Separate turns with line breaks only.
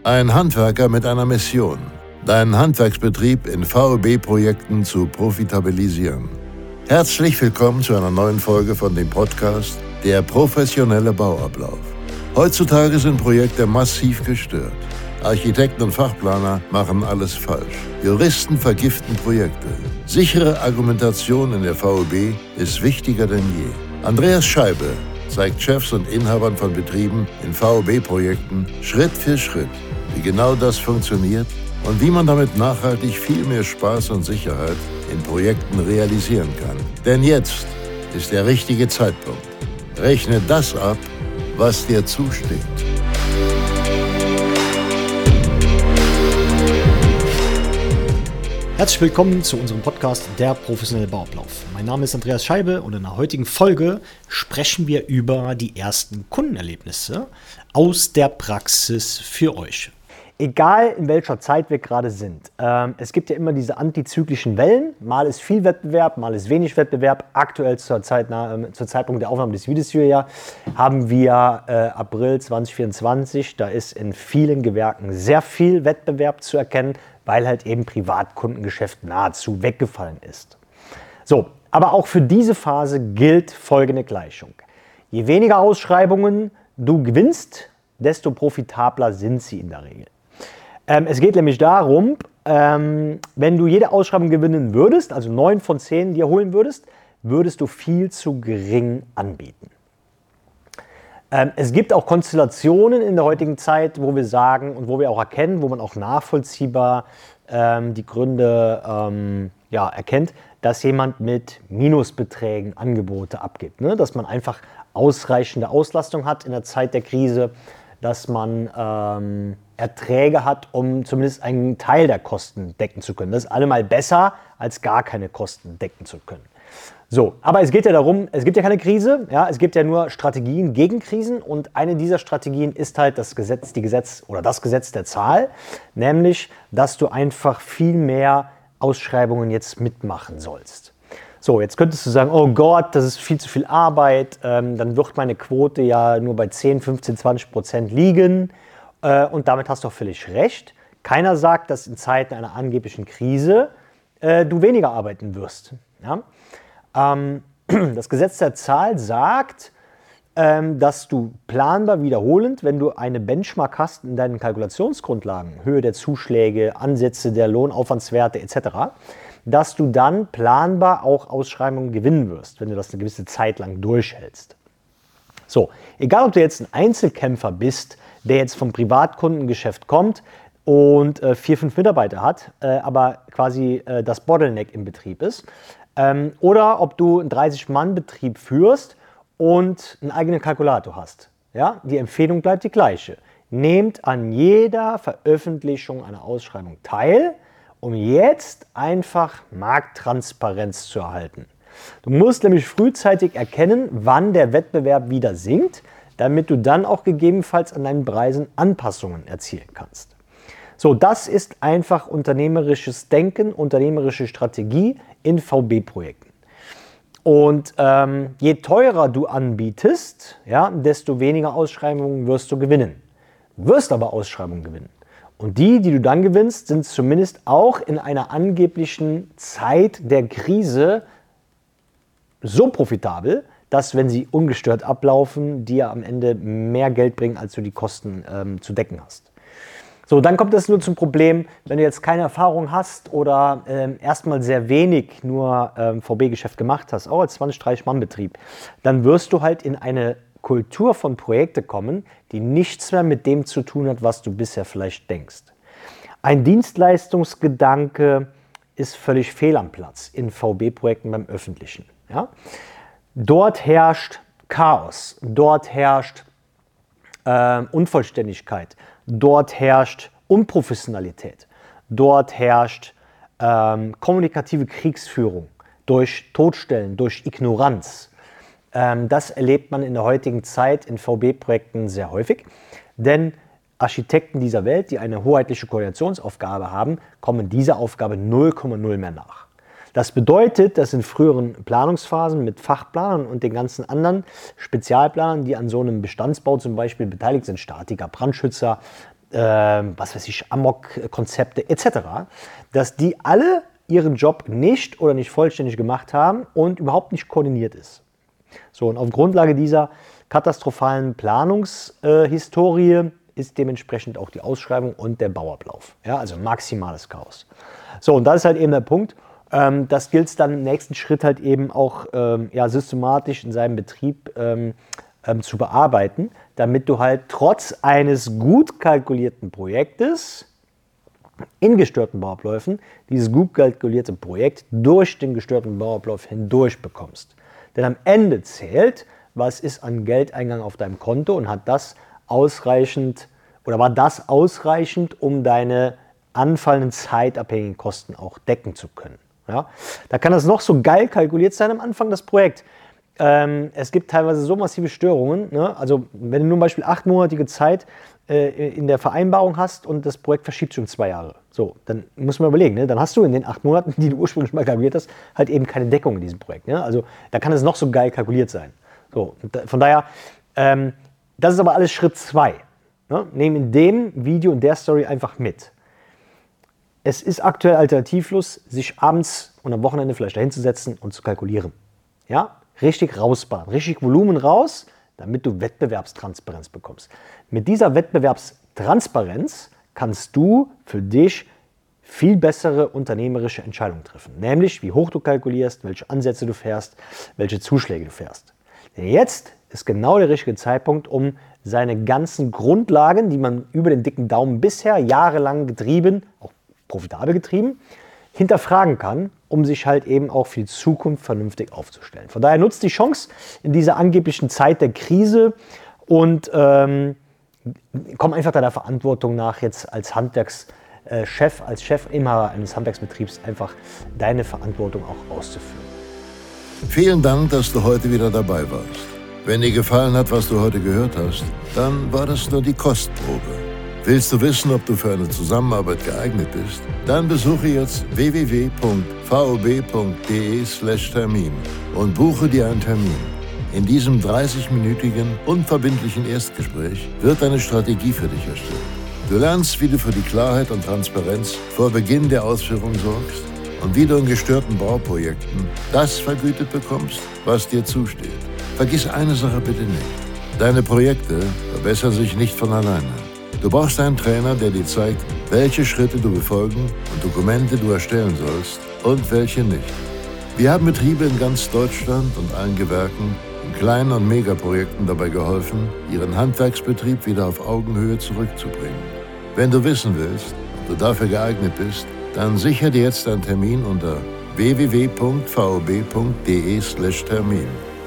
Ein Handwerker mit einer Mission: deinen Handwerksbetrieb in VEB-Projekten zu profitabilisieren. Herzlich willkommen zu einer neuen Folge von dem Podcast Der professionelle Bauablauf. Heutzutage sind Projekte massiv gestört. Architekten und Fachplaner machen alles falsch. Juristen vergiften Projekte. Sichere Argumentation in der VEB ist wichtiger denn je. Andreas Scheibe zeigt Chefs und Inhabern von Betrieben in VEB-Projekten Schritt für Schritt, wie genau das funktioniert und wie man damit nachhaltig viel mehr Spaß und Sicherheit in Projekten realisieren kann. Denn jetzt ist der richtige Zeitpunkt. Rechne das ab, was dir zusteht.
Herzlich willkommen zu unserem Podcast Der professionelle Bauablauf. Mein Name ist Andreas Scheibe und in der heutigen Folge sprechen wir über die ersten Kundenerlebnisse aus der Praxis für euch. Egal in welcher Zeit wir gerade sind, es gibt ja immer diese antizyklischen Wellen. Mal ist viel Wettbewerb, mal ist wenig Wettbewerb. Aktuell zur Zeitpunkt der Aufnahme des Videos hier haben wir April 2024. Da ist in vielen Gewerken sehr viel Wettbewerb zu erkennen, weil halt eben Privatkundengeschäft nahezu weggefallen ist. So, aber auch für diese Phase gilt folgende Gleichung. Je weniger Ausschreibungen du gewinnst, desto profitabler sind sie in der Regel. Es geht nämlich darum, wenn du jede Ausschreibung gewinnen würdest, also 9 von 10 dir holen würdest, würdest du viel zu gering anbieten. Es gibt auch Konstellationen in der heutigen Zeit, wo wir sagen und wo wir auch erkennen, wo man auch nachvollziehbar die Gründe erkennt, dass jemand mit Minusbeträgen Angebote abgibt. Ne? Dass man einfach ausreichende Auslastung hat in der Zeit der Krise, dass man Erträge hat, um zumindest einen Teil der Kosten decken zu können. Das ist allemal besser, als gar keine Kosten decken zu können. So, aber es geht ja darum, es gibt ja keine Krise, ja, es gibt ja nur Strategien gegen Krisen und eine dieser Strategien ist halt das Gesetz der Zahl, nämlich, dass du einfach viel mehr Ausschreibungen jetzt mitmachen sollst. So, jetzt könntest du sagen, oh Gott, das ist viel zu viel Arbeit, dann wird meine Quote ja nur bei 10, 15, 20% liegen und damit hast du auch völlig recht. Keiner sagt, dass in Zeiten einer angeblichen Krise du weniger arbeiten wirst. Ja? Das Gesetz der Zahl sagt, dass du planbar wiederholend, wenn du eine Benchmark hast in deinen Kalkulationsgrundlagen, Höhe der Zuschläge, Ansätze der Lohnaufwandswerte etc., dass du dann planbar auch Ausschreibungen gewinnen wirst, wenn du das eine gewisse Zeit lang durchhältst. So, egal ob du jetzt ein Einzelkämpfer bist, der jetzt vom Privatkundengeschäft kommt und 4, 5 Mitarbeiter hat, aber quasi das Bottleneck im Betrieb ist, oder ob du einen 30-Mann-Betrieb führst und einen eigenen Kalkulator hast. Ja? Die Empfehlung bleibt die gleiche. Nehmt an jeder Veröffentlichung einer Ausschreibung teil, um jetzt einfach Markttransparenz zu erhalten. Du musst nämlich frühzeitig erkennen, wann der Wettbewerb wieder sinkt, damit du dann auch gegebenenfalls an deinen Preisen Anpassungen erzielen kannst. So, das ist einfach unternehmerisches Denken, unternehmerische Strategie in VB-Projekten. Und je teurer du anbietest, ja, desto weniger Ausschreibungen wirst du gewinnen. Du wirst aber Ausschreibungen gewinnen. Und die du dann gewinnst, sind zumindest auch in einer angeblichen Zeit der Krise so profitabel, dass, wenn sie ungestört ablaufen, dir am Ende mehr Geld bringen, als du die Kosten zu decken hast. So, dann kommt es nur zum Problem, wenn du jetzt keine Erfahrung hast oder erstmal sehr wenig nur VB-Geschäft gemacht hast, auch als 20-30-Mann-Betrieb, dann wirst du halt in eine Kultur von Projekten kommen, die nichts mehr mit dem zu tun hat, was du bisher vielleicht denkst. Ein Dienstleistungsgedanke ist völlig fehl am Platz in VB-Projekten beim Öffentlichen. Ja? Dort herrscht Chaos, dort herrscht Unvollständigkeit, dort herrscht Unprofessionalität, dort herrscht kommunikative Kriegsführung durch Totstellen, durch Ignoranz. Das erlebt man in der heutigen Zeit in VB-Projekten sehr häufig, denn Architekten dieser Welt, die eine hoheitliche Koordinationsaufgabe haben, kommen dieser Aufgabe 0,0 mehr nach. Das bedeutet, dass in früheren Planungsphasen mit Fachplanern und den ganzen anderen Spezialplanern, die an so einem Bestandsbau zum Beispiel beteiligt sind, Statiker, Brandschützer, was weiß ich, Amok-Konzepte etc., dass die alle ihren Job nicht oder nicht vollständig gemacht haben und überhaupt nicht koordiniert ist. So, und auf Grundlage dieser katastrophalen Planungshistorie ist dementsprechend auch die Ausschreibung und der Bauablauf. Ja, also maximales Chaos. So, und das ist halt eben der Punkt. Das gilt es dann im nächsten Schritt halt eben auch systematisch in seinem Betrieb zu bearbeiten, damit du halt trotz eines gut kalkulierten Projektes in gestörten Bauabläufen dieses gut kalkulierte Projekt durch den gestörten Bauablauf hindurch bekommst. Denn am Ende zählt, was ist an Geldeingang auf deinem Konto und war das ausreichend, um deine anfallenden zeitabhängigen Kosten auch decken zu können. Ja? Da kann das noch so geil kalkuliert sein am Anfang, das Projekt. Es gibt teilweise so massive Störungen, ne? Also wenn du zum Beispiel 8-monatige Zeit in der Vereinbarung hast und das Projekt verschiebt sich um 2 Jahre. So, dann muss man überlegen, ne? Dann hast du in den 8 Monaten, die du ursprünglich mal kalkuliert hast, halt eben keine Deckung in diesem Projekt. Ne? Also da kann es noch so geil kalkuliert sein. So, von daher, das ist aber alles Schritt 2. Ne? Nehmen in dem Video und der Story einfach mit. Es ist aktuell alternativlos, sich abends und am Wochenende vielleicht dahinzusetzen und zu kalkulieren. Ja? Richtig rausbauen, richtig Volumen raus, damit du Wettbewerbstransparenz bekommst. Mit dieser Wettbewerbstransparenz kannst du für dich viel bessere unternehmerische Entscheidungen treffen. Nämlich, wie hoch du kalkulierst, welche Ansätze du fährst, welche Zuschläge du fährst. Denn jetzt ist genau der richtige Zeitpunkt, um seine ganzen Grundlagen, die man über den dicken Daumen bisher jahrelang getrieben, auch profitabel getrieben, hinterfragen kann, um sich halt eben auch für die Zukunft vernünftig aufzustellen. Von daher nutzt die Chance in dieser angeblichen Zeit der Krise und komm einfach deiner Verantwortung nach, jetzt als Handwerkschef, als Chefinhaber eines Handwerksbetriebs einfach deine Verantwortung auch auszuführen.
Vielen Dank, dass du heute wieder dabei warst. Wenn dir gefallen hat, was du heute gehört hast, dann war das nur die Kostprobe. Willst du wissen, ob du für eine Zusammenarbeit geeignet bist? Dann besuche jetzt www.vob.de/Termin und buche dir einen Termin. In diesem 30-minütigen, unverbindlichen Erstgespräch wird eine Strategie für dich erstellt. Du lernst, wie du für die Klarheit und Transparenz vor Beginn der Ausführung sorgst und wie du in gestörten Bauprojekten das vergütet bekommst, was dir zusteht. Vergiss eine Sache bitte nicht. Deine Projekte verbessern sich nicht von alleine. Du brauchst einen Trainer, der dir zeigt, welche Schritte du befolgen und Dokumente du erstellen sollst und welche nicht. Wir haben Betriebe in ganz Deutschland und allen Gewerken in kleinen und Megaprojekten dabei geholfen, ihren Handwerksbetrieb wieder auf Augenhöhe zurückzubringen. Wenn du wissen willst, ob du dafür geeignet bist, dann sichere dir jetzt einen Termin unter www.vob.de/Termin.